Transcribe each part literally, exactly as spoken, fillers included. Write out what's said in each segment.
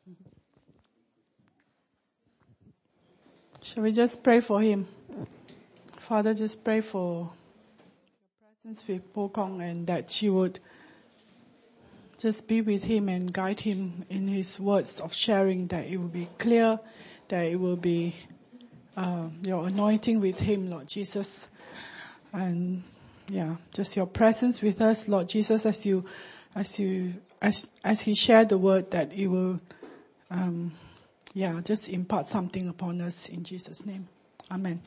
Shall we just pray for him? Father, just pray for your presence with Po Kong, and that you would just be with him and guide him in his words of sharing, that it will be clear, that it will be uh, your anointing with him, Lord Jesus. And yeah, just your presence with us, Lord Jesus, as you, as you, as, as he shared the word, that it will, um, yeah, just impart something upon us in Jesus' name. Amen.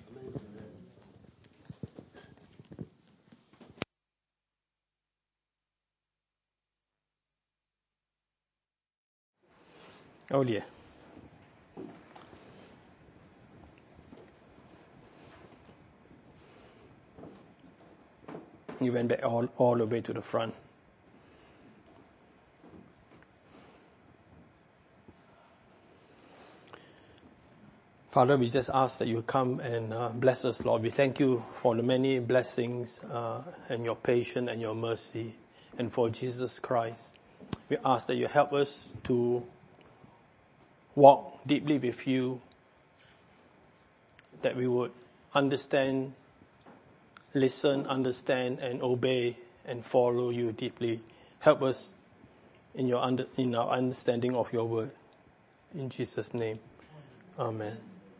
Oh dear. He went back all, all the way to the front. Father, we just ask that you come and uh, bless us, Lord. We thank you for the many blessings uh, and your patience and your mercy, and for Jesus Christ. We ask that you help us to walk deeply with you, that we would understand, listen, understand, and obey and follow you deeply. Help us in your under, in our understanding of your word. In Jesus' name, amen.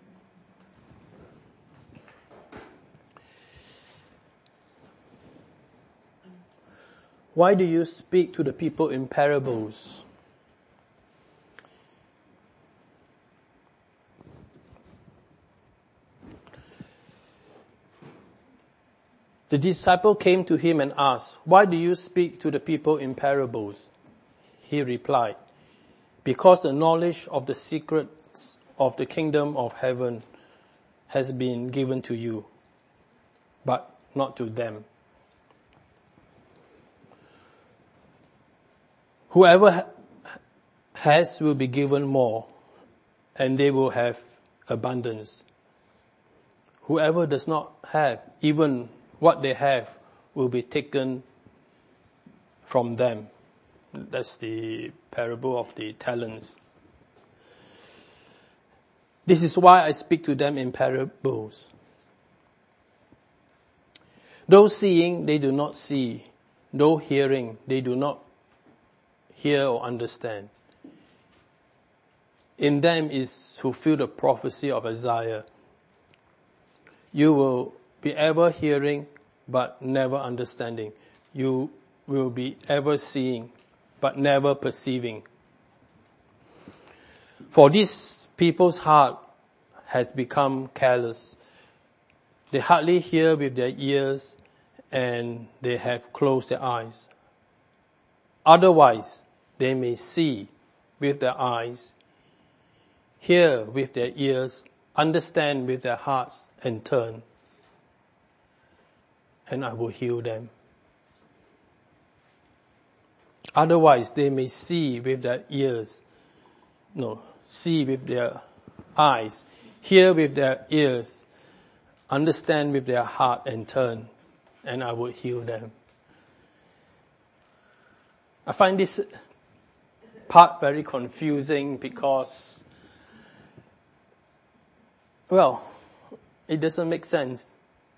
Why do you speak to the people in parables? The disciple came to him and asked, "Why do you speak to the people in parables?" He replied, "Because the knowledge of the secrets of the kingdom of heaven has been given to you, but not to them. Whoever has will be given more, and they will have abundance. Whoever does not have, even what they have will be taken from them." That's the parable of the talents. "This is why I speak to them in parables. Though seeing, they do not see. Though hearing, they do not hear or understand. In them is fulfilled the prophecy of Isaiah. You will be ever hearing, but never understanding. You will be ever seeing, but never perceiving. For these people's heart has become careless. They hardly hear with their ears, and they have closed their eyes. Otherwise, they may see with their eyes, hear with their ears, understand with their hearts, and turn, and I will heal them. Otherwise, they may see with their ears, no, see with their eyes, hear with their ears, understand with their heart, and turn, and I will heal them." I find this part very confusing because, well, it doesn't make sense.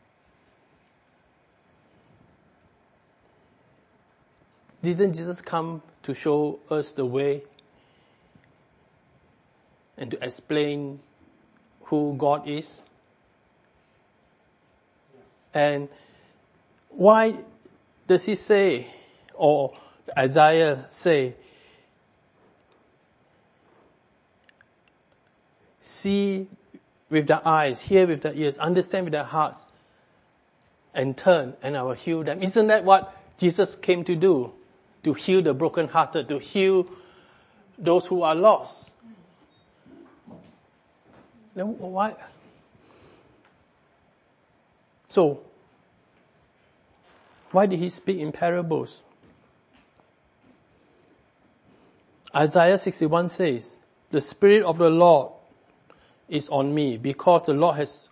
Didn't Jesus come to show us the way and to explain who God is? And why does he say, or Isaiah say, see with the eyes, hear with the ears, understand with their hearts, and turn, and I will heal them? Isn't that what Jesus came to do? To heal the brokenhearted, to heal those who are lost. Then why? So, why did he speak in parables? Isaiah sixty-one says, "The Spirit of the Lord is on me, because the Lord has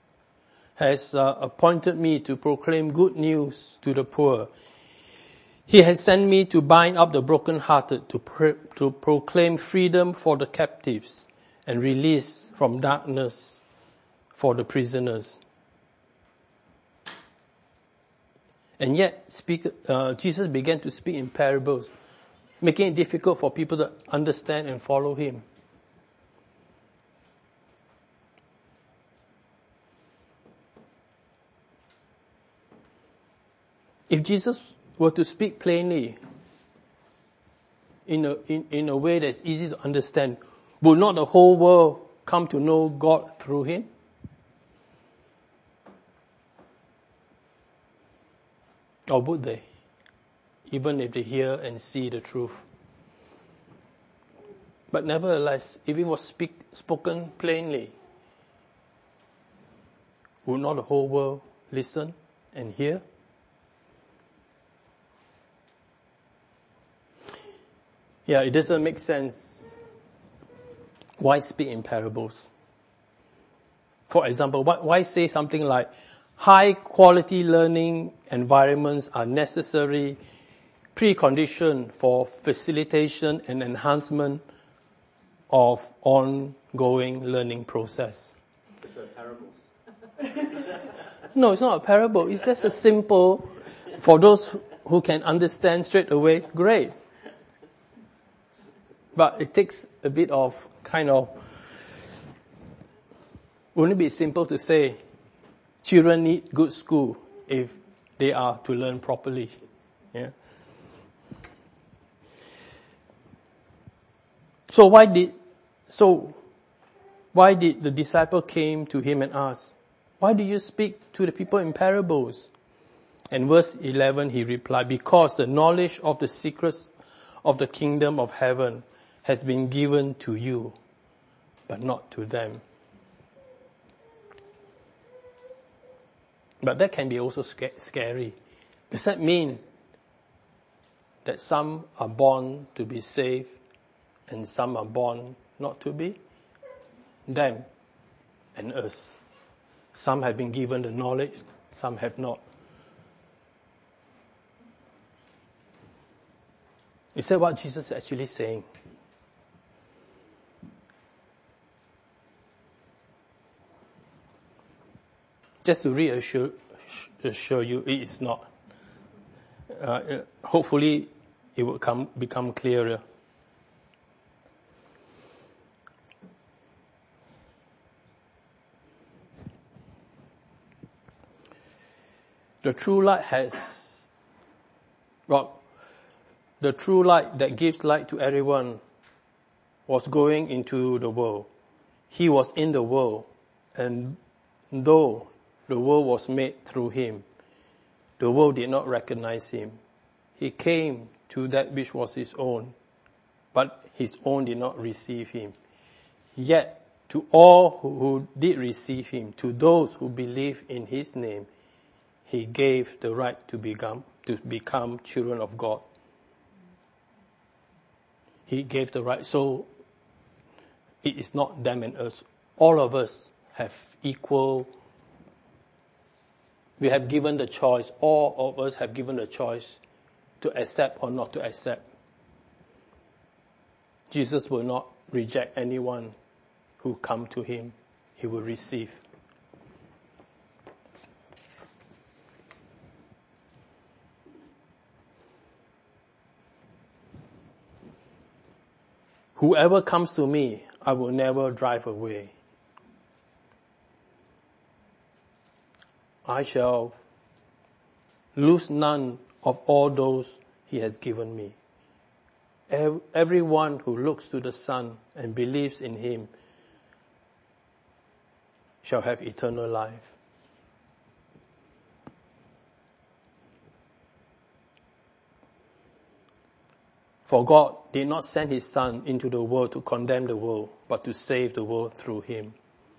has uh, appointed me to proclaim good news to the poor. He has sent me to bind up the brokenhearted, to, pro- to proclaim freedom for the captives and release from darkness for the prisoners. And yet, speak, uh, Jesus began to speak in parables, making it difficult for people to understand and follow him. If Jesus were to speak plainly, in a, in, in a way that's easy to understand, would not the whole world come to know God through him? Or would they? Even if they hear and see the truth. But nevertheless, if it was speak, spoken plainly, would not the whole world listen and hear? Yeah, it doesn't make sense. Why speak in parables? For example, why, why say something like, high quality learning environments are necessary precondition for facilitation and enhancement of ongoing learning process? It's a parable. No, it's not a parable. It's just a simple, for those who can understand straight away, great. But it takes a bit of kind of, wouldn't it be simple to say, children need good school if they are to learn properly? Yeah. So why did, so why did the disciple came to him and asked, why do you speak to the people in parables? And verse eleven, he replied, because the knowledge of the secrets of the kingdom of heaven has been given to you, but not to them. But that can be also scary. Does that mean that some are born to be saved and some are born not to be? Them and us. Some have been given the knowledge, some have not. Is that what Jesus is actually saying? Just to reassure assure you, it is not. Uh, hopefully, it will come become clearer. The true light has, well, the true light that gives light to everyone was going into the world. He was in the world, and though the world was made through him, the world did not recognize him. He came to that which was his own, but his own did not receive him. Yet, to all who did receive him, to those who believe in his name, he gave the right to become, to become children of God. He gave the right. So, it is not them and us. All of us have equal. We have given the choice. All of us have given the choice to accept or not to accept. Jesus will not reject anyone who come to him. He will receive. Whoever comes to me, I will never drive away. I shall lose none of all those he has given me. Everyone who looks to the Son and believes in him shall have eternal life. For God did not send his Son into the world to condemn the world, but to save the world through him.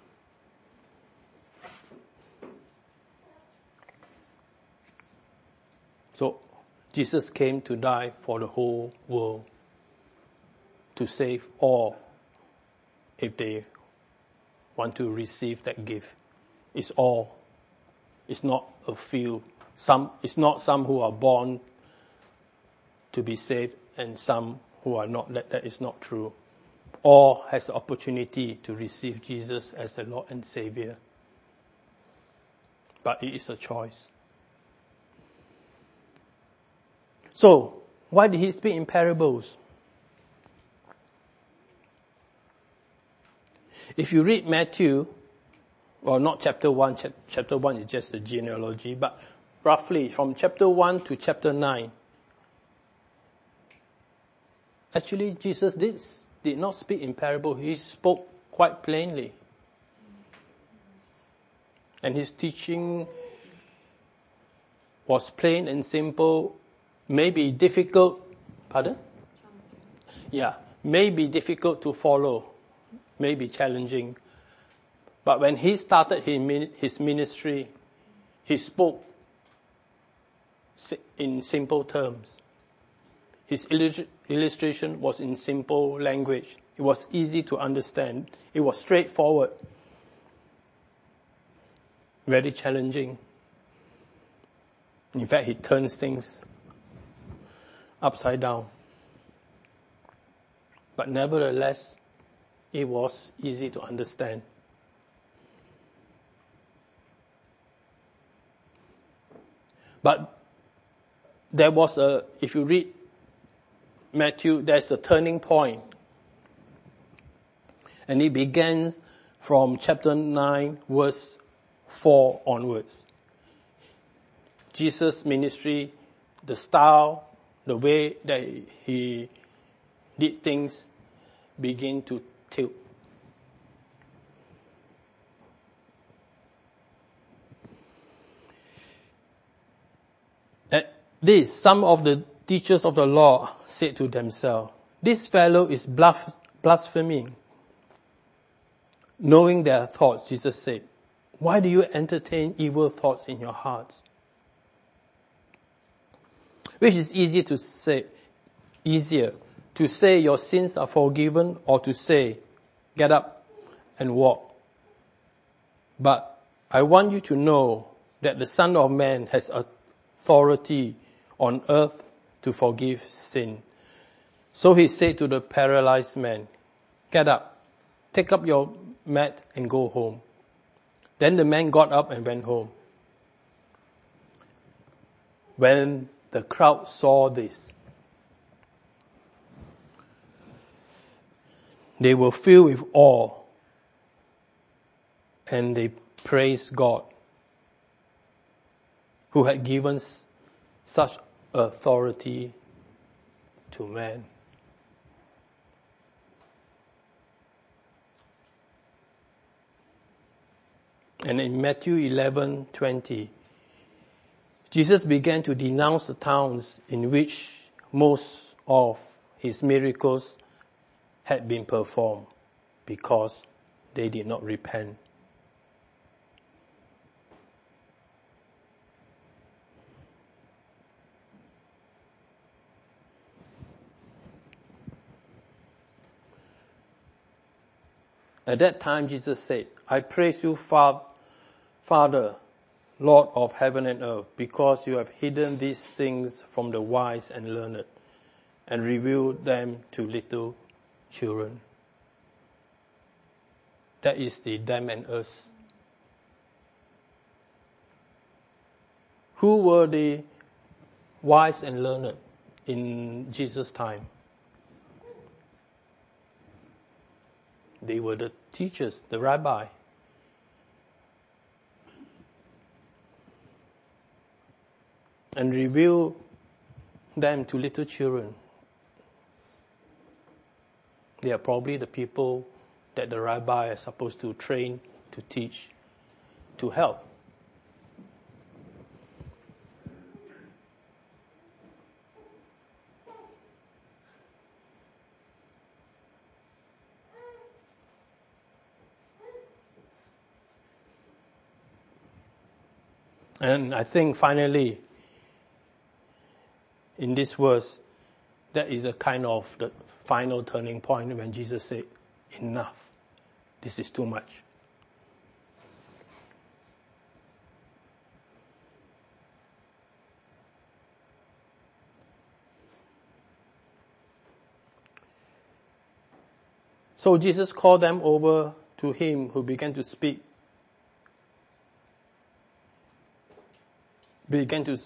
So, Jesus came to die for the whole world, to save all, if they want to receive that gift. It's all. It's not a few. Some. It's not some who are born to be saved and some who are not. That, that is not true. All has the opportunity to receive Jesus as the Lord and Savior. But it is a choice. So, why did he speak in parables? If you read Matthew, well, not chapter one, chap- chapter one is just a genealogy, but roughly from chapter one to chapter nine, actually Jesus did, did not speak in parable. He spoke quite plainly. And his teaching was plain and simple, maybe difficult, pardon? Yeah, maybe difficult to follow, maybe challenging. But when he started his ministry, he spoke in simple terms. His illustration was in simple language. It was easy to understand. It was straightforward. Very challenging. In fact, he turns things upside down. But nevertheless, it was easy to understand. But there was a, if you read Matthew, there's a turning point. And it begins from chapter nine, verse four onwards. Jesus' ministry, the style, the way that he did things begin to tilt. At this, some of the teachers of the law said to themselves, "This fellow is blaspheming." Knowing their thoughts, Jesus said, "Why do you entertain evil thoughts in your hearts?" Which is easier to say, easier to say your sins are forgiven, or to say, get up and walk. But I want you to know that the Son of Man has authority on earth to forgive sin. So he said to the paralyzed man, "Get up, take up your mat and go home." Then the man got up and went home. When the crowd saw this, they were filled with awe and they praised God, who had given such authority to man. And in Matthew eleven twenty, Jesus began to denounce the towns in which most of his miracles had been performed because they did not repent. At that time, Jesus said, "I praise you, Father, Lord of heaven and earth, because you have hidden these things from the wise and learned and revealed them to little children." That is the them and us. Who were the wise and learned in Jesus' time? They were the teachers, the rabbi. And reveal them to little children. They are probably the people that the rabbi is supposed to train, to teach, to help. And I think finally, in this verse, that is a kind of the final turning point when Jesus said, "Enough. This is too much." So Jesus called them over to him, who began to speak. Began to,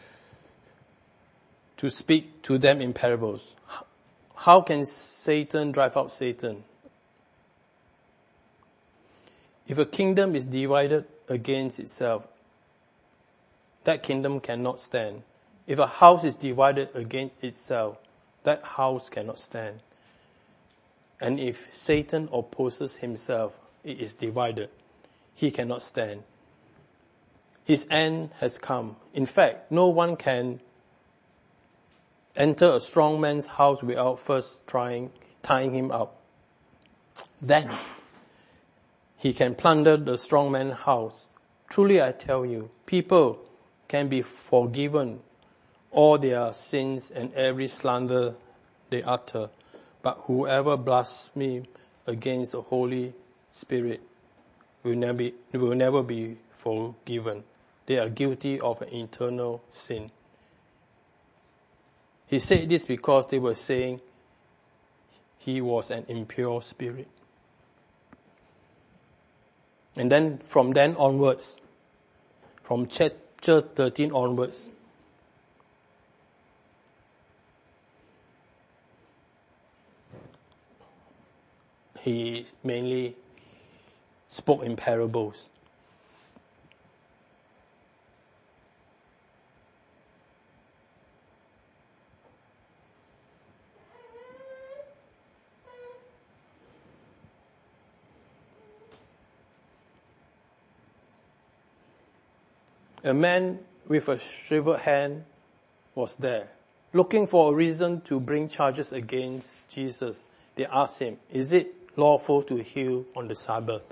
to speak to them in parables. How can Satan drive out Satan? If a kingdom is divided against itself, that kingdom cannot stand. If a house is divided against itself, that house cannot stand. And if Satan opposes himself, it is divided. He cannot stand. His end has come. In fact, no one can enter a strong man's house without first trying, tying him up. Then he can plunder the strong man's house. Truly I tell you, people can be forgiven all their sins and every slander they utter. But whoever blasphemes against the Holy Spirit will never be, will never be forgiven. They are guilty of an eternal sin. He said this because they were saying he was an impure spirit. And then from then onwards, from chapter thirteen onwards, he mainly spoke in parables. A man with a shriveled hand was there, looking for a reason to bring charges against Jesus. They asked him, is it lawful to heal on the Sabbath?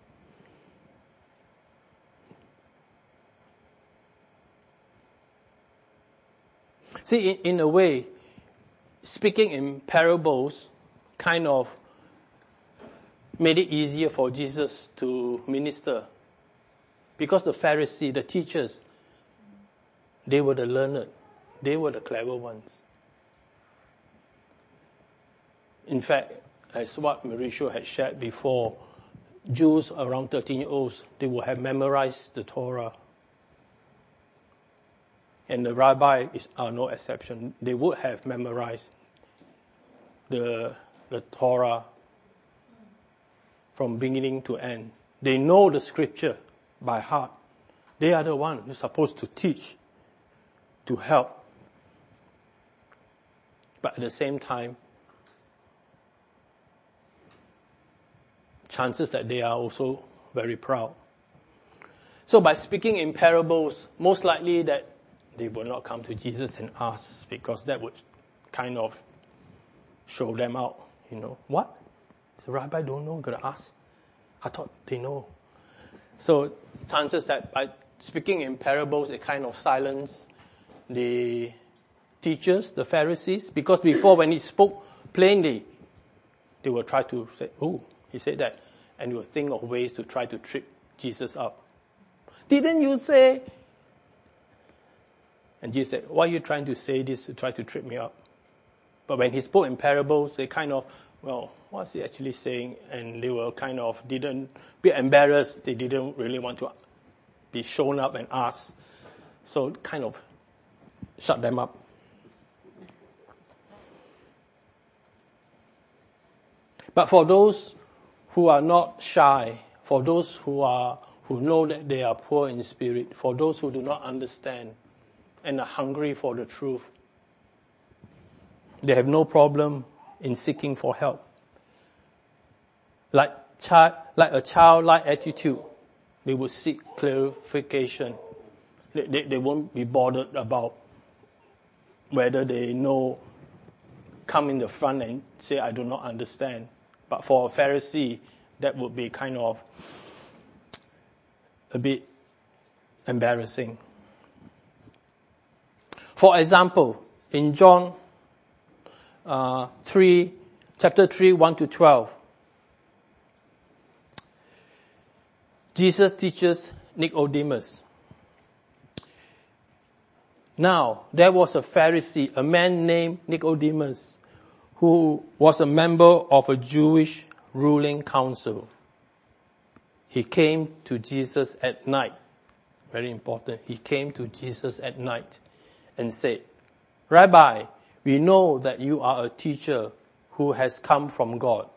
See, in, in a way, speaking in parables kind of made it easier for Jesus to minister. Because the Pharisees, the teachers, they were the learned. They were the clever ones. In fact, as what Mauricio had shared before, Jews around thirteen years old, they would have memorized the Torah. And the rabbis is, are no exception. They would have memorized the, the Torah from beginning to end. They know the scripture by heart. They are the ones who are supposed to teach, to help. But at the same time, chances that they are also very proud. So by speaking in parables, most likely that they will not come to Jesus and ask, because that would kind of show them out. You know, what? The rabbi don't know, gotta ask. I thought they know. So chances that by speaking in parables, it kind of silenced the teachers, the Pharisees, because before when he spoke plainly, they will try to say, oh, he said that, and they will think of ways to try to trip Jesus up. Didn't you say? And Jesus said, why are you trying to say this to try to trip me up? But when he spoke in parables, they kind of, well, what's he actually saying? And they were kind of, didn't be embarrassed. They didn't really want to be shown up and asked. So kind of shut them up. But for those who are not shy, for those who are, who know that they are poor in spirit, for those who do not understand and are hungry for the truth, they have no problem in seeking for help. Like child, like a childlike attitude, they will seek clarification. They, they, they won't be bothered about whether they know, come in the front and say, I do not understand. But for a Pharisee, that would be kind of a bit embarrassing. For example, in John uh, three, chapter three, one to twelve, Jesus teaches Nicodemus. Now, there was a Pharisee, a man named Nicodemus, who was a member of a Jewish ruling council. He came to Jesus at night. Very important. He came to Jesus at night and said, Rabbi, we know that you are a teacher who has come from God.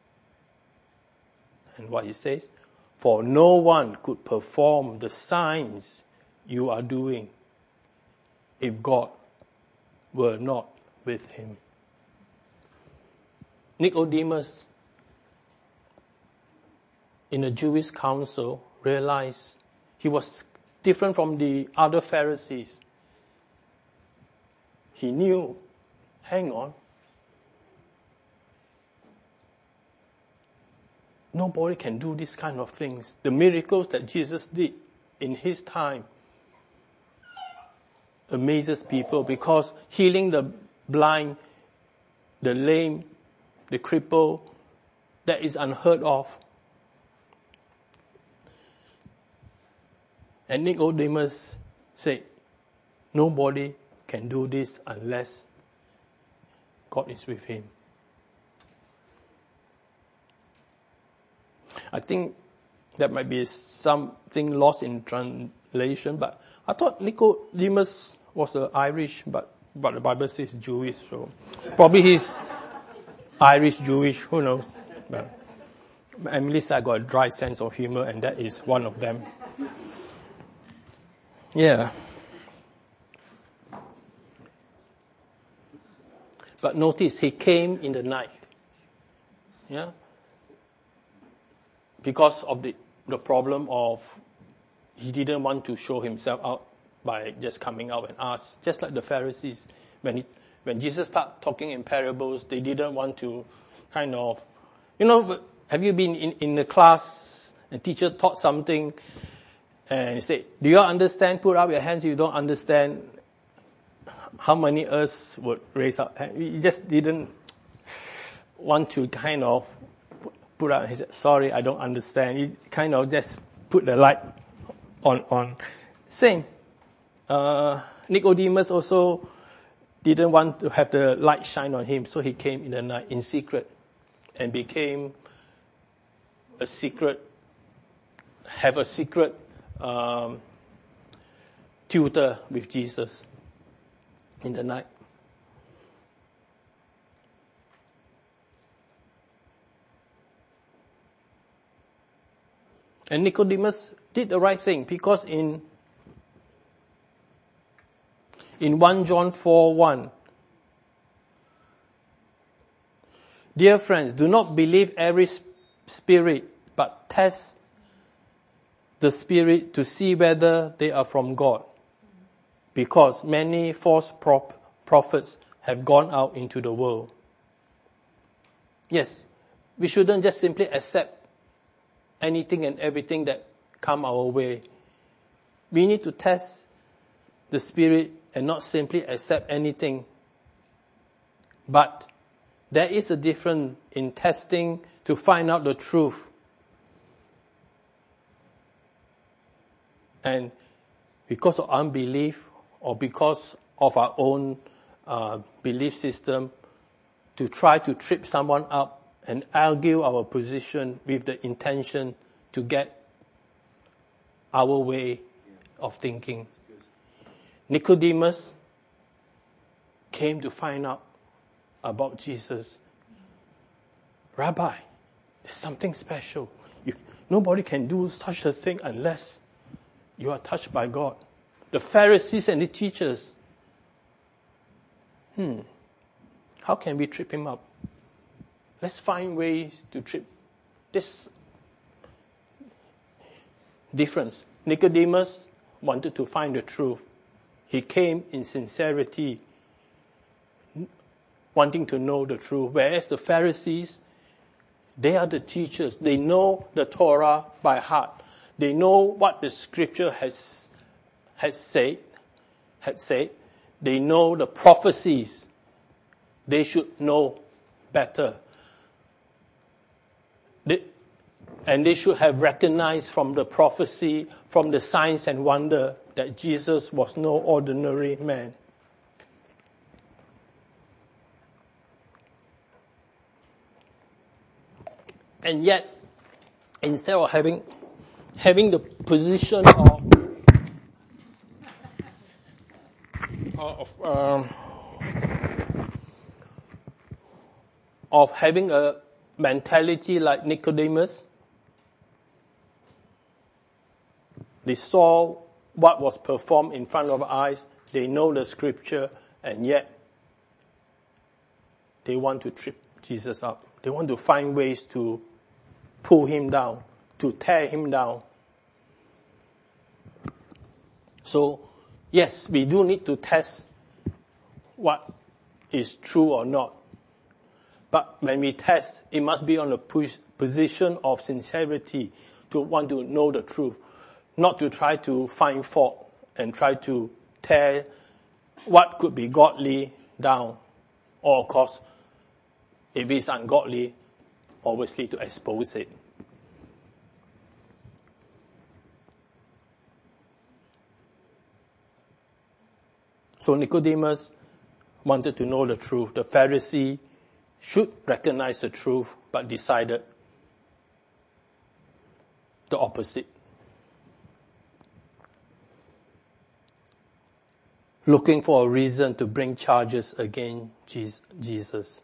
And what he says, for no one could perform the signs you are doing if God were not with him. Nicodemus, in the Jewish council, realized he was different from the other Pharisees. He knew, hang on, nobody can do this kind of things. The miracles that Jesus did in his time amazes people, because healing the blind, the lame, the cripple, that is unheard of. And Nicodemus said, nobody can do this unless God is with him. I think that might be something lost in translation, but I thought Nicodemus was uh, Irish, but, but the Bible says Jewish, so probably he's Irish, Jewish, who knows. But Emily said I got a dry sense of humor, and that is one of them. Yeah. But notice, he came in the night. Yeah. Because of the, the problem of he didn't want to show himself out by just coming out and ask. Just like the Pharisees. When he, when Jesus started talking in parables, they didn't want to kind of, you know, have you been in, in the class, a teacher taught something, and he said, do you understand? Put up your hands if you don't understand. How many of us would raise up hands? We just didn't want to kind of put up. He said, sorry, I don't understand. He kind of just put the light on. on. Same. Uh, Nicodemus also didn't want to have the light shine on him, so he came in the night in secret and became a secret, have a secret um, tutor with Jesus in the night. And Nicodemus did the right thing, because in in First John four one, dear friends, do not believe every spirit, but test the spirit to see whether they are from God. Because many false prop- prophets have gone out into the world. Yes, we shouldn't just simply accept anything and everything that come our way. We need to test the spirit and not simply accept anything. But there is a difference in testing to find out the truth. And because of unbelief or because of our own uh, belief system, to try to trip someone up and argue our position with the intention to get our way of thinking. Nicodemus came to find out about Jesus. Rabbi, there's something special. You, nobody can do such a thing unless you are touched by God. The Pharisees and the teachers. Hmm. How can we trip him up? Let's find ways to trip this difference. Nicodemus wanted to find the truth. He came in sincerity, wanting to know the truth. Whereas the Pharisees, they are the teachers. They know the Torah by heart. They know what the Scripture has has said. Had said. They know the prophecies. They should know better. They, and they should have recognized from the prophecy, from the signs and wonder, that Jesus was no ordinary man. And yet, instead of having having the position of of um, of having a mentality like Nicodemus, they saw what was performed in front of their eyes. They know the scripture, and yet they want to trip Jesus up. They want to find ways to pull him down, to tear him down. So, yes, we do need to test what is true or not. But when we test, it must be on a position of sincerity to want to know the truth, not to try to find fault and try to tear what could be godly down. Or, of course, if it's ungodly, obviously to expose it. So Nicodemus wanted to know the truth. The Pharisee should recognize the truth, but decided the opposite. Looking for a reason to bring charges against Jesus.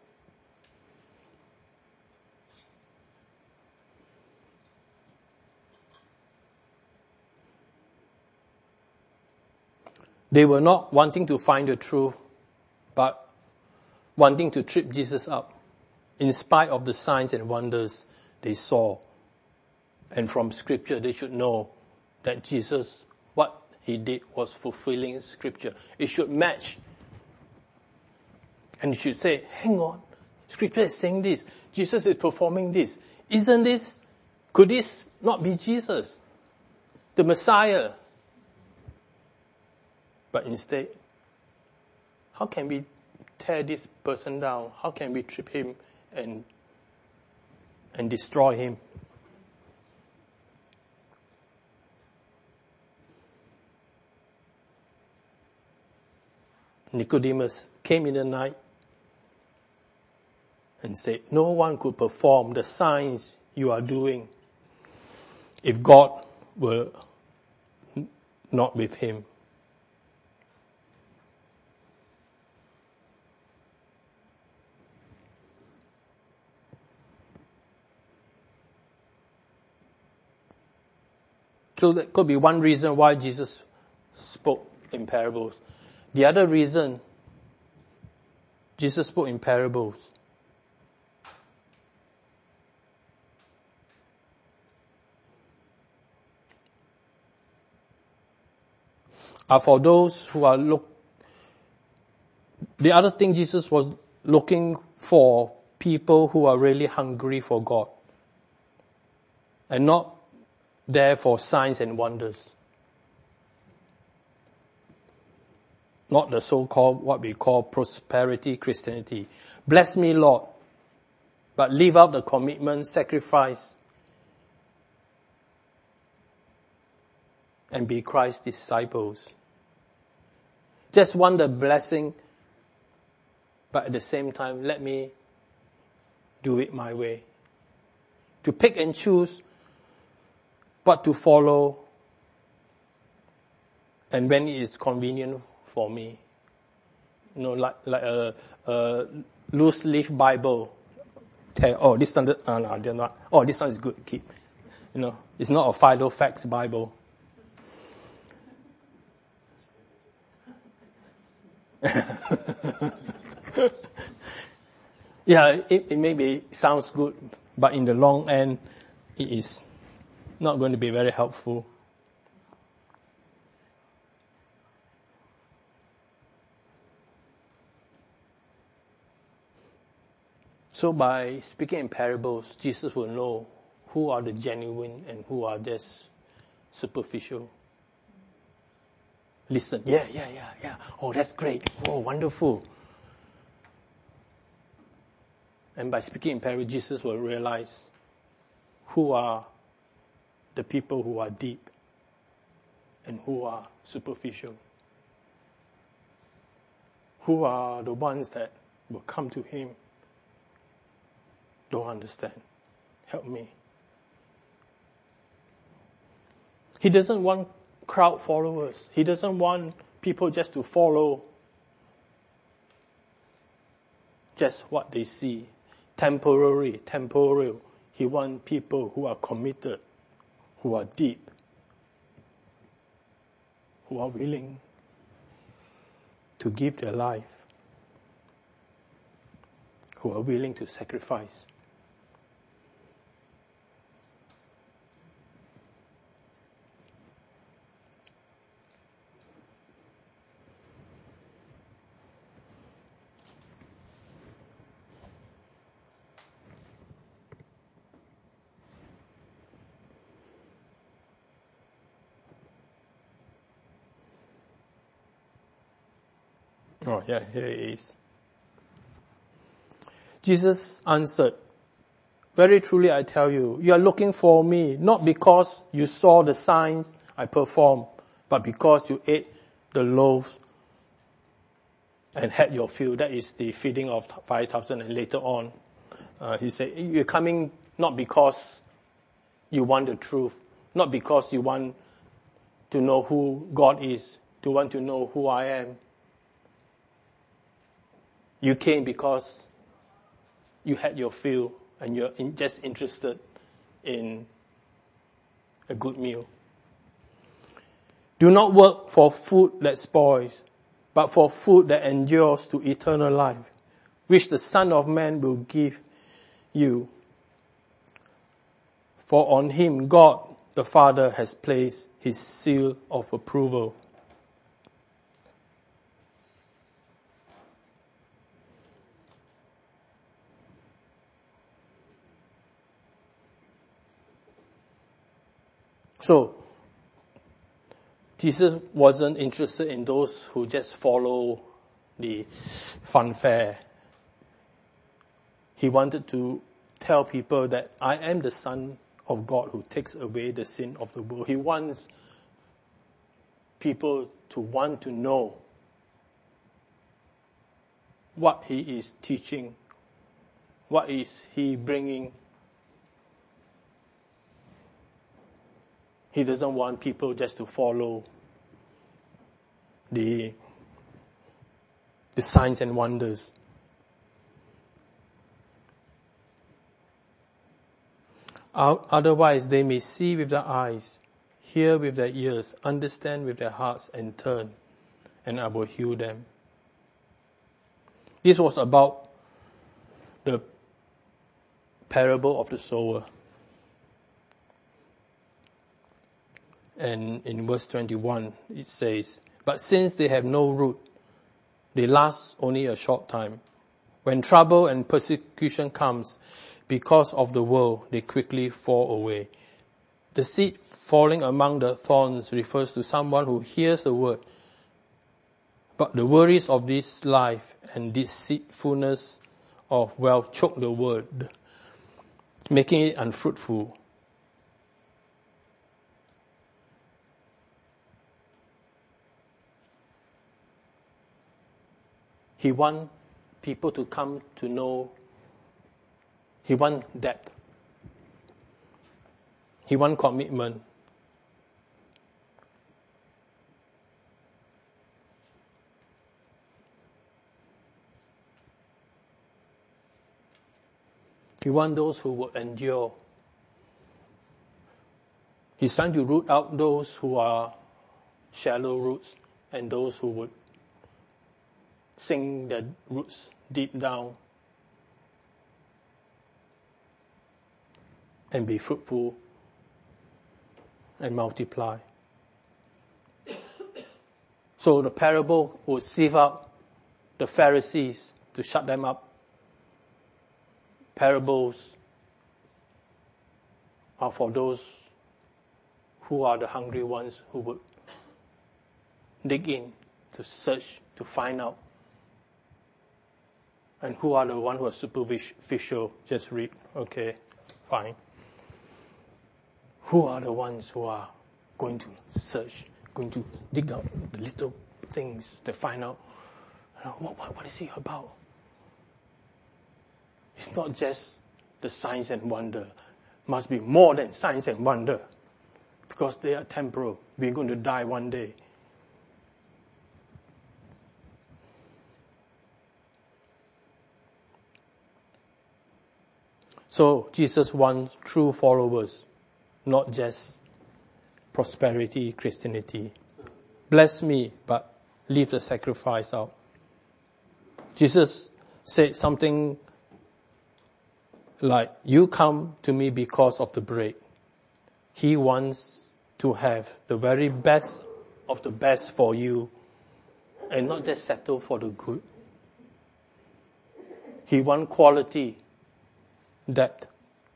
They were not wanting to find the truth, but wanting to trip Jesus up, in spite of the signs and wonders they saw. And from Scripture, they should know that Jesus, what he did was fulfilling Scripture. It should match. And you should say, hang on, Scripture is saying this. Jesus is performing this. Isn't this, could this not be Jesus, the Messiah? But instead, how can we tear this person down? How can we trip him and and destroy him? Nicodemus came in the night and said, no one could perform the signs you are doing if God were not with him. So that could be one reason why Jesus spoke in parables. The other reason Jesus spoke in parables are for those who are look. The other thing Jesus was looking for people who are really hungry for God and not there for signs and wonders. Not the so-called, what we call prosperity Christianity. Bless me, Lord, but leave out the commitment, sacrifice, and be Christ's disciples. Just want the blessing, but at the same time, let me do it my way. To pick and choose what to follow, and when it is convenient for me. You know, like like a, a loose leaf Bible. Tell, oh, this one, uh, no, they're not. Oh, this one is good. Keep. You know, it's not a Filofax Bible. Yeah, it, it maybe sounds good, but in the long end, it is not going to be very helpful. So by speaking in parables, Jesus will know who are the genuine and who are just superficial. Listen, yeah, yeah, yeah, yeah. Oh, that's great. Oh, wonderful. And by speaking in parables, Jesus will realize who are the people who are deep and who are superficial. Who are the ones that will come to him, don't understand. help me. He doesn't want crowd followers. He doesn't want people just to follow just what they see. Temporary, temporal. He wants people who are committed, who are deep, who are willing to give their life, who are willing to sacrifice. Oh, yeah, here it is. Jesus answered, "Very truly I tell you, you are looking for me, not because you saw the signs I performed, but because you ate the loaves and had your fill." That is the feeding of five thousand. And later on, uh, he said, you're coming not because you want the truth, not because you want to know who God is, to want to know who I am. You came because you had your fill and you're in, just interested in a good meal. Do not work for food that spoils, but for food that endures to eternal life, which the Son of Man will give you. For on him God the Father has placed his seal of approval. So, Jesus wasn't interested in those who just follow the funfair. He wanted to tell people that I am the Son of God who takes away the sin of the world. He wants people to want to know what he is teaching, what is he bringing. He doesn't want people just to follow the, the signs and wonders. Otherwise, they may see with their eyes, hear with their ears, understand with their hearts, and turn, and I will heal them. This was about the parable of the sower. And in verse twenty-one, it says, "But since they have no root, they last only a short time. When trouble and persecution comes because of the world, they quickly fall away. The seed falling among the thorns refers to someone who hears the word, but the worries of this life and deceitfulness of wealth choke the word, making it unfruitful. He wants people to come to know. He wants depth. He wants commitment. He wants those who will endure. He's trying to root out those who are shallow roots and those who would sink their roots deep down and be fruitful and multiply. So the parable will sieve out the Pharisees to shut them up. Parables are for those who are the hungry ones who would dig in to search, to find out. And who are the ones who are superficial, just read, okay, fine. Who are the ones who are going to search, going to dig out the little things to find out, you know, what, what, what is he about? It's not just the signs and wonder. must be more than signs and wonder, because they are temporal. We're going to die one day. So Jesus wants true followers, not just prosperity Christianity. Bless me, but leave the sacrifice out. Jesus said something like, you come to me because of the bread. He wants to have the very best of the best for you and not just settle for the good. He wants quality, depth.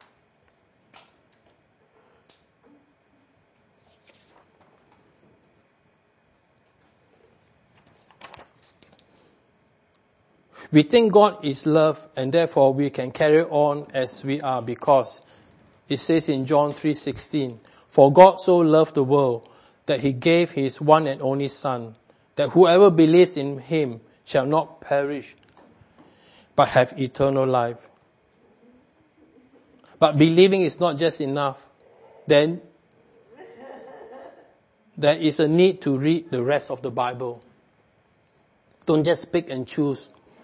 We think God is love, and therefore we can carry on as we are, because it says in John three sixteen, for God so loved the world that he gave his one and only Son, that whoever believes in him shall not perish, but have eternal life. But believing is not just enough. Then there is a need to read the rest of the Bible. Don't just pick and choose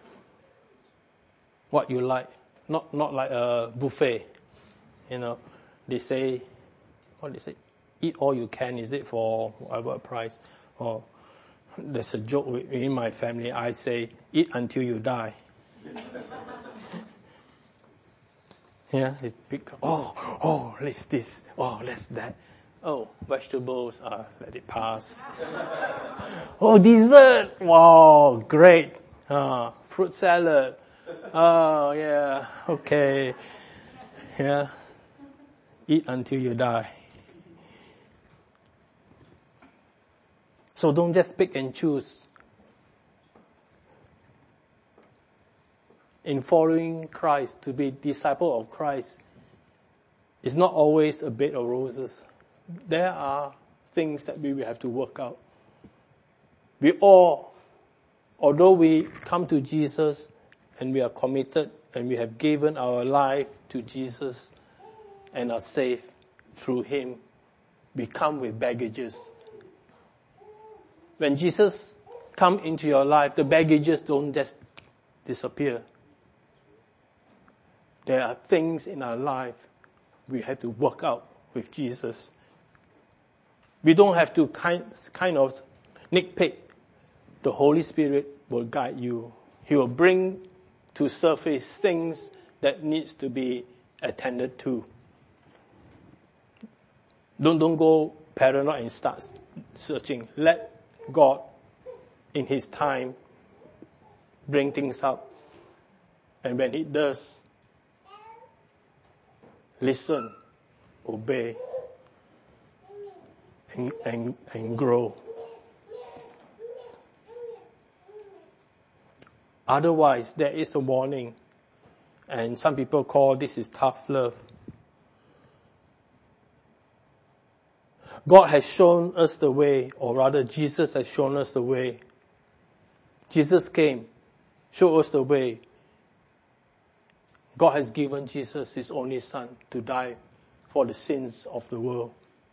what you like. Not not like a buffet. You know, they say, what they say, eat all you can, is it, for whatever price? Or there's a joke in my family, I say, eat until you die. Yeah, they pick, oh, oh, let's this, oh, let's that. Oh, vegetables, uh, let it pass. Oh, dessert, wow, great. Uh, fruit salad, oh, yeah, okay. Yeah, eat until you die. So don't just pick and choose. In following Christ, to be disciple of Christ, it's not always a bed of roses. There are things that we will have to work out. We all, although we come to Jesus and we are committed and we have given our life to Jesus and are saved through him, we come with baggages. When Jesus comes into your life, the baggages don't just disappear. There are things in our life we have to work out with Jesus. We don't have to kind, kind of nitpick. The Holy Spirit will guide you. He will bring to surface things that needs to be attended to. Don't, don't go paranoid and start searching. Let God, in his time, bring things up. And when he does, listen, obey, and, and, and grow. Otherwise, there is a warning. And some people call this is tough love. God has shown us the way, or rather Jesus has shown us the way. Jesus came, showed us the way. God has given Jesus, his only Son, to die for the sins of the world.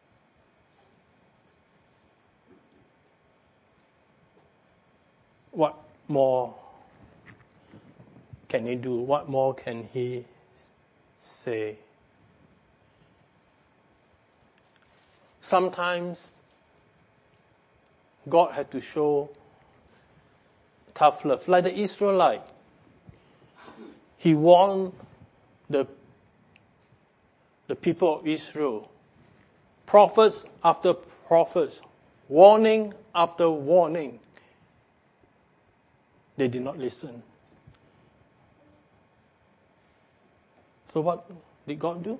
What more can he do? What more can he say? Sometimes God had to show tough love, like the Israelite. He warned the, the people of Israel, prophets after prophets, warning after warning. They did not listen. So what did God do?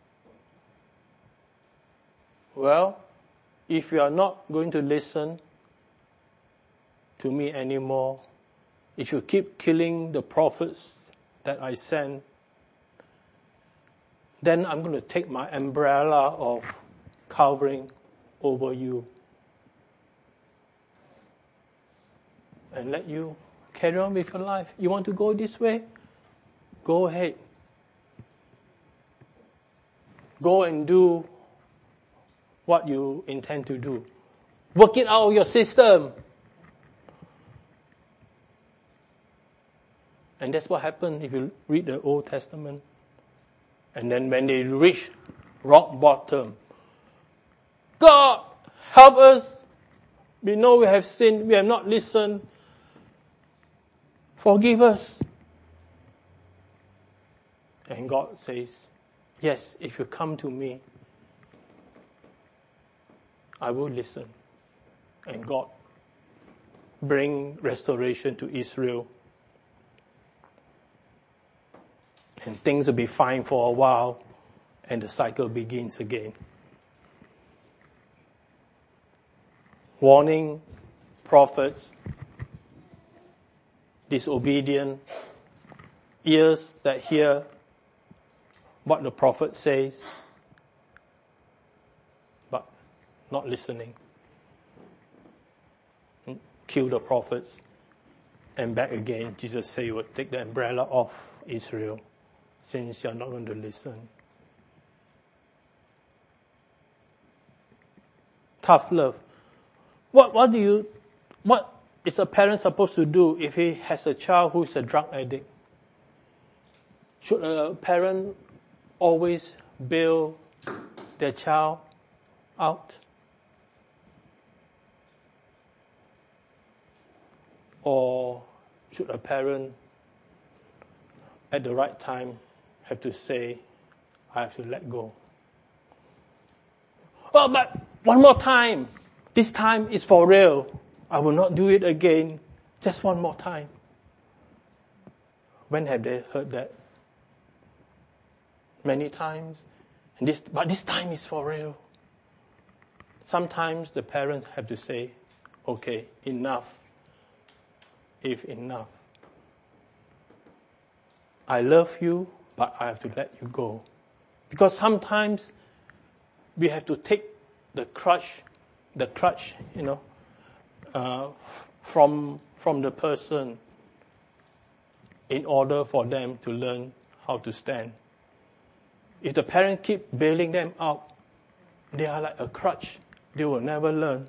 Well, if you are not going to listen to me anymore, if you keep killing the prophets that I send, then I'm going to take my umbrella of covering over you and let you carry on with your life. You want to go this way? Go ahead. Go and do what you intend to do. Work it out of your system. And that's what happened if you read the Old Testament. And then when they reach rock bottom, God, help us. We know we have sinned. We have not listened. Forgive us. And God says, yes, if you come to me, I will listen. And God bring restoration to Israel. And things will be fine for a while, and the cycle begins again. Warning, prophets, disobedient, ears that hear what the prophet says, but not listening. Kill the prophets, and back again, Jesus said he would take the umbrella off Israel, since you are not going to listen. Tough love. What, what do you, what is a parent supposed to do if he has a child who is a drug addict? Should a parent always bail their child out? Or should a parent at the right time have to say, I have to let go? Oh, but one more time. This time is for real. I will not do it again. Just one more time. When have they heard that? Many times. And this, but this time is for real. Sometimes the parents have to say, okay, enough. If enough. I love you, but I have to let you go. Because sometimes we have to take the crutch, the crutch, you know, uh, from from the person in order for them to learn how to stand. If the parent keep bailing them out, they are like a crutch. They will never learn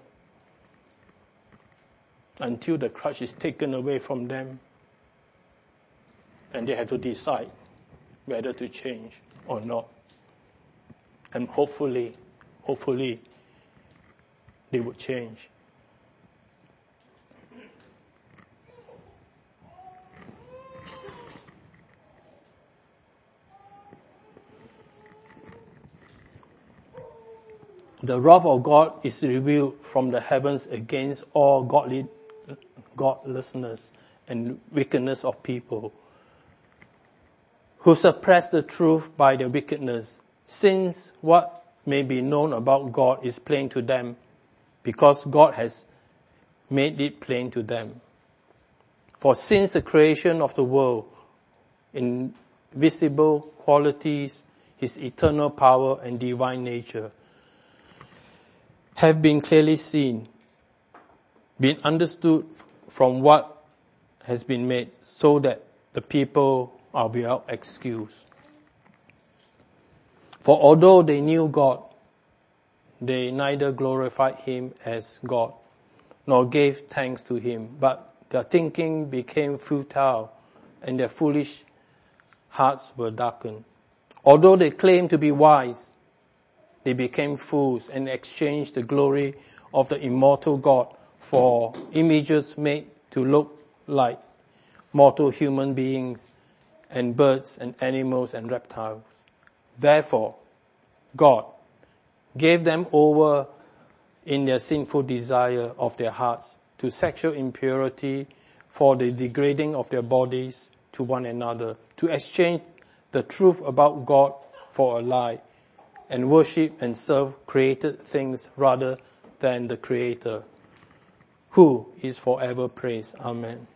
until the crutch is taken away from them. And they have to decide whether to change or not. And hopefully, hopefully, they would change. The wrath of God is revealed from the heavens against all godly, godlessness and wickedness of people, who suppress the truth by their wickedness, since what may be known about God is plain to them, because God has made it plain to them. For since the creation of the world, invisible qualities, His eternal power and divine nature, have been clearly seen, been understood from what has been made, so that the people are without excuse. For although they knew God, they neither glorified Him as God, nor gave thanks to Him, but their thinking became futile, and their foolish hearts were darkened. Although they claimed to be wise, they became fools and exchanged the glory of the immortal God for images made to look like mortal human beings and birds and animals and reptiles. Therefore, God gave them over in their sinful desire of their hearts to sexual impurity for the degrading of their bodies to one another, to exchange the truth about God for a lie, and worship and serve created things rather than the Creator, who is forever praised. Amen.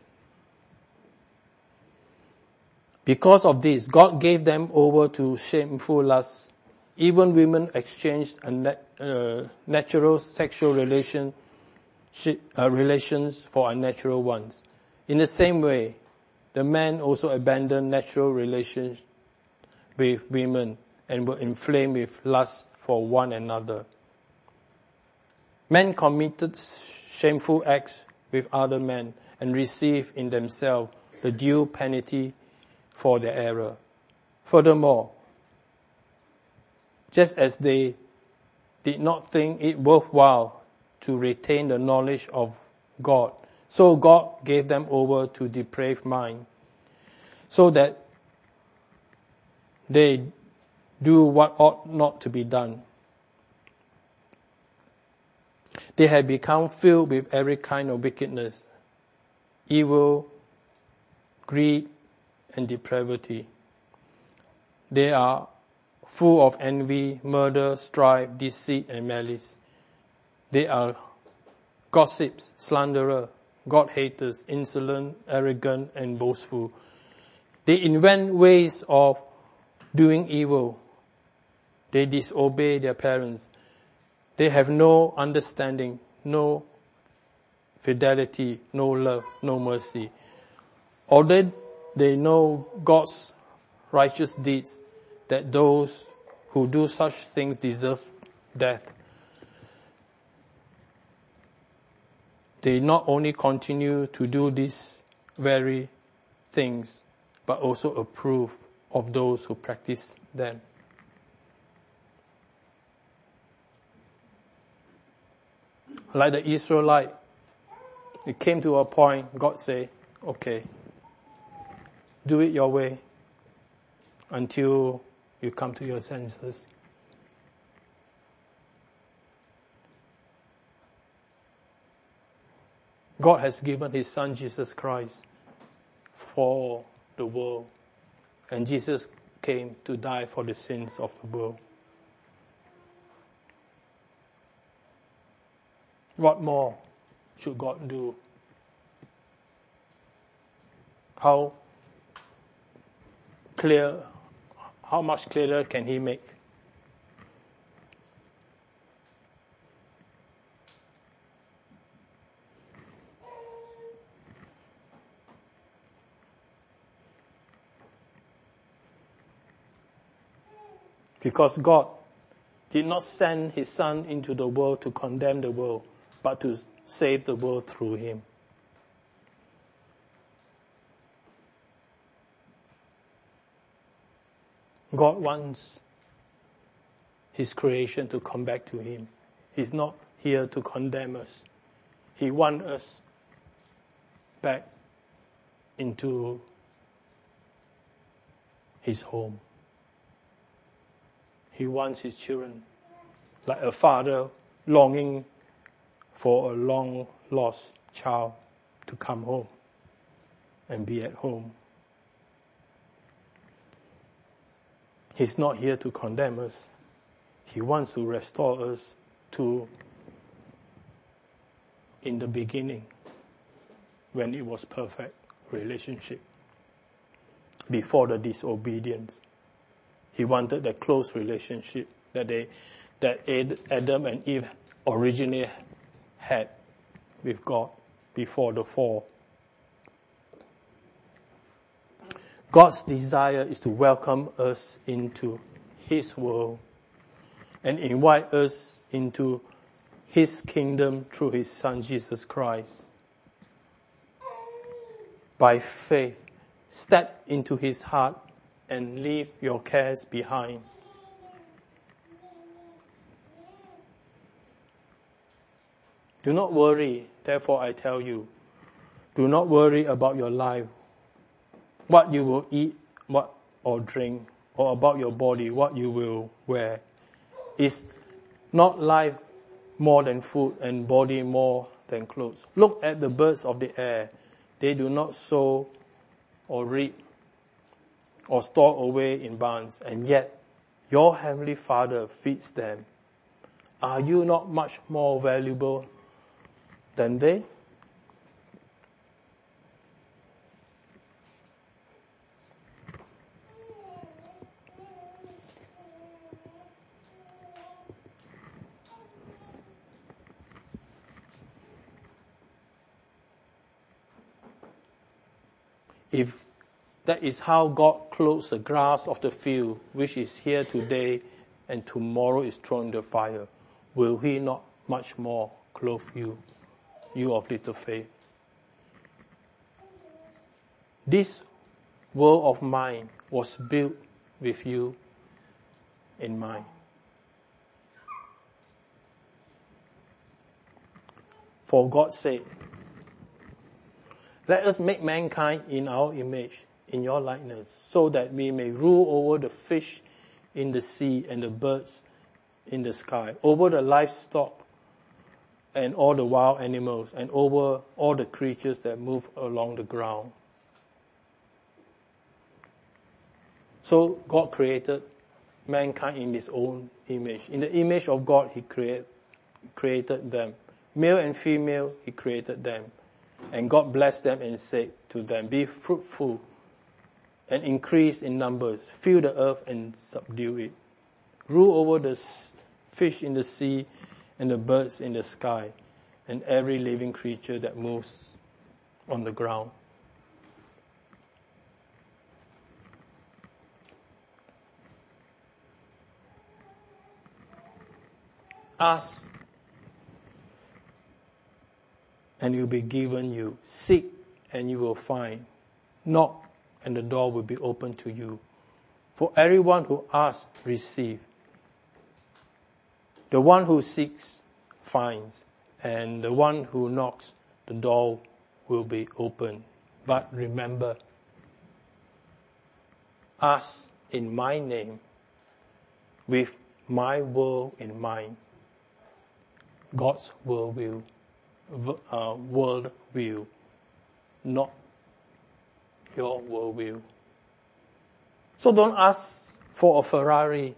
Because of this, God gave them over to shameful lusts. Even women exchanged a nat- uh, natural sexual relation, uh, relations for unnatural ones. In the same way, the men also abandoned natural relations with women and were inflamed with lust for one another. Men committed shameful acts with other men and received in themselves the due penalty for their error. Furthermore, just as they did not think it worthwhile to retain the knowledge of God, so God gave them over to depraved mind, so that they do what ought not to be done. They had become filled with every kind of wickedness, evil, greed, and depravity. They are full of envy, murder, strife, deceit, and malice. They are gossips, slanderers, God-haters, insolent, arrogant, and boastful. They invent ways of doing evil. They disobey their parents. They have no understanding, no fidelity, no love, no mercy. Although they know God's righteous deeds, that those who do such things deserve death, they not only continue to do these very things, but also approve of those who practice them. Like the Israelite, it came to a point, God said, okay, do it your way until you come to your senses. God has given His Son Jesus Christ for the world, and Jesus came to die for the sins of the world. What more should God do? How clear, how much clearer can He make? Because God did not send His Son into the world to condemn the world, but to save the world through Him. God wants His creation to come back to Him. He's not here to condemn us. He wants us back into His home. He wants His children, like a father longing for a long lost child to come home and be at home. He's not here to condemn us. He wants to restore us to in the beginning, when it was perfect relationship, before the disobedience. He wanted that close relationship that they, that Adam and Eve originally had with God before the fall. God's desire is to welcome us into His world and invite us into His kingdom through His Son Jesus Christ. By faith, step into His heart and leave your cares behind. Do not worry, therefore I tell you, do not worry about your life, what you will eat, what or drink, or about your body, what you will wear. Is not life more than food and body more than clothes? Look at the birds of the air. They do not sow or reap or store away in barns, and yet your heavenly Father feeds them. Are you not much more valuable than they? If that is how God clothes the grass of the field, which is here today and tomorrow is thrown in the fire? Will he not much more clothe you, you of little faith? This world of mine was built with you in mind. For God's sake, let us make mankind in our image, in your likeness, so that we may rule over the fish in the sea and the birds in the sky, over the livestock and all the wild animals, and over all the creatures that move along the ground. So God created mankind in his own image. In the image of God, he create, created them. Male and female, he created them. And God blessed them and said to them, be fruitful and increase in numbers, fill the earth and subdue it. Rule over the fish in the sea and the birds in the sky and every living creature that moves on the ground. Ask, and it will be given you. Seek, and you will find. Knock, and the door will be opened to you. For everyone who asks, receives. The one who seeks, finds. And the one who knocks, the door will be opened. But remember, ask in my name, with my will in mind. God's world view, uh, world view, not your world view. So don't ask for a Ferrari.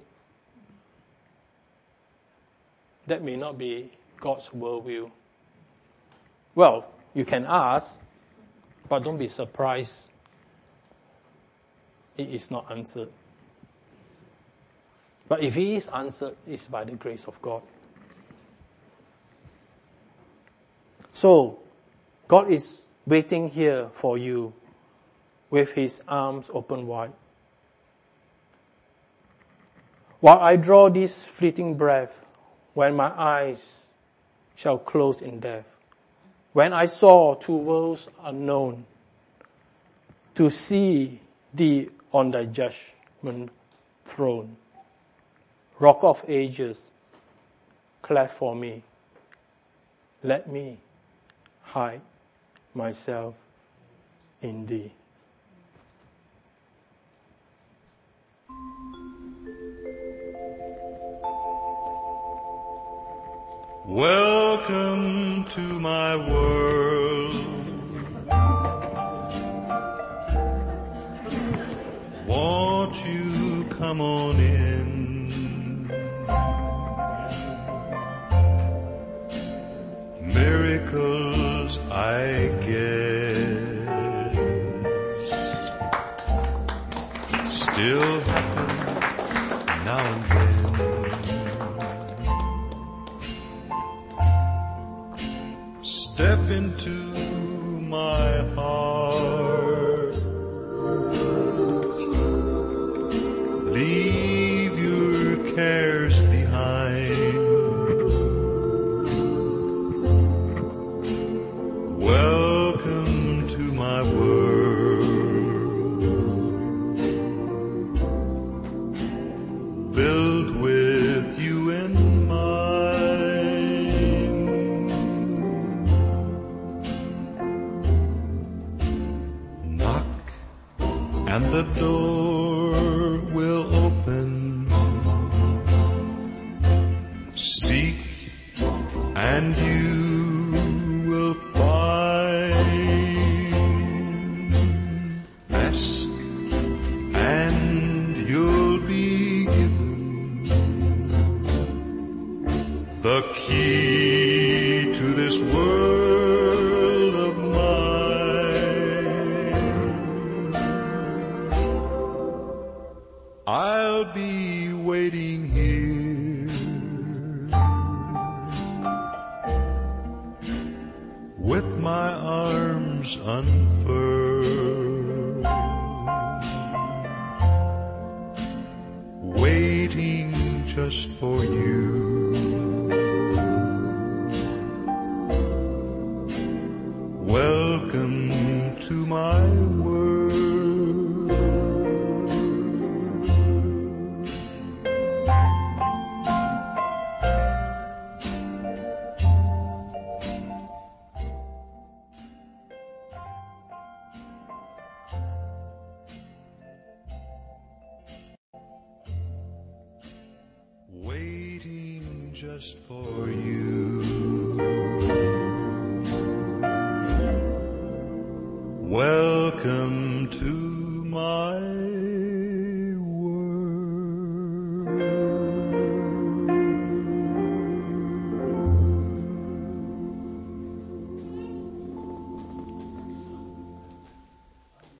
That may not be God's world view. Well, you can ask, but don't be surprised it is not answered. But if it is answered, it's by the grace of God. So, God is waiting here for you with his arms open wide. While I draw this fleeting breath, when my eyes shall close in death, when I soar to worlds unknown, to see thee on thy judgment throne, Rock of ages, cleft for me, let me hide myself in thee. Welcome to my world. Won't you come on in? Miracles, I guess, still happen now and then. Step into my heart, leave your cares behind. Welcome to my world, built with you in mind. Knock and the door will open. Seek and you will find. Ask and you'll be given the key to this world of mine. I'll be waiting here with my arms unfurled, waiting just for you. Welcome to my world. Waiting just for you. Welcome to my